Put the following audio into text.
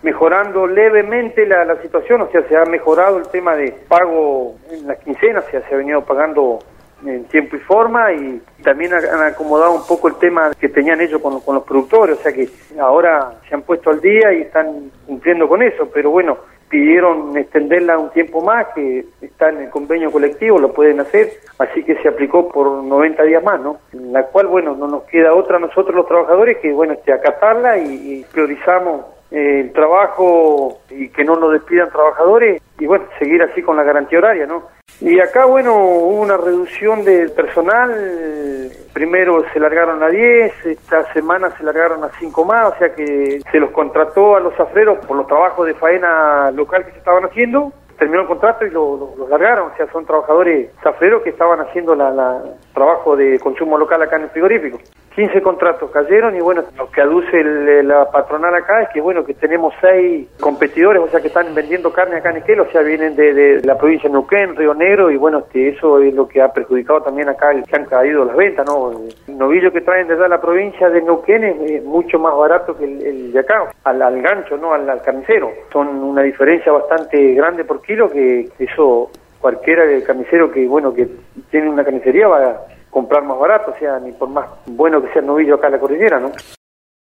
mejorando levemente la situación, o sea, se ha mejorado el tema de pago en las quincenas, o sea, se ha venido pagando en tiempo y forma, y también han acomodado un poco el tema que tenían ellos con los productores, o sea que ahora se han puesto al día y están cumpliendo con eso, pero bueno, pidieron extenderla un tiempo más, que está en el convenio colectivo, lo pueden hacer, así que se aplicó por 90 días más, ¿no? En la cual, bueno, no nos queda otra a nosotros los trabajadores que, bueno, acatarla y priorizamos el trabajo y que no nos despidan trabajadores y, bueno, seguir así con la garantía horaria, ¿no? Y acá, bueno, hubo una reducción del personal, primero se largaron a 10, esta semana se largaron a 5 más, o sea que se los contrató a los zafreros por los trabajos de faena local que se estaban haciendo, terminó el contrato y los largaron, o sea, son trabajadores zafreros que estaban haciendo trabajo de consumo local acá en el frigorífico. 15 contratos cayeron y bueno, lo que aduce la patronal acá es que bueno, que tenemos 6 competidores, o sea que están vendiendo carne acá en Esquel, o sea, vienen de la provincia de Neuquén, Río Negro, y bueno, eso es lo que ha perjudicado también acá, que han caído las ventas, ¿no? El novillo que traen desde la provincia de Neuquén es mucho más barato que el de acá, al gancho, ¿no? Al carnicero. Son una diferencia bastante grande por kilo, que eso cualquiera carnicero que, bueno, que tiene una carnicería va a comprar más barato, o sea, ni por más bueno que sea el novillo acá en la cordillera, ¿no?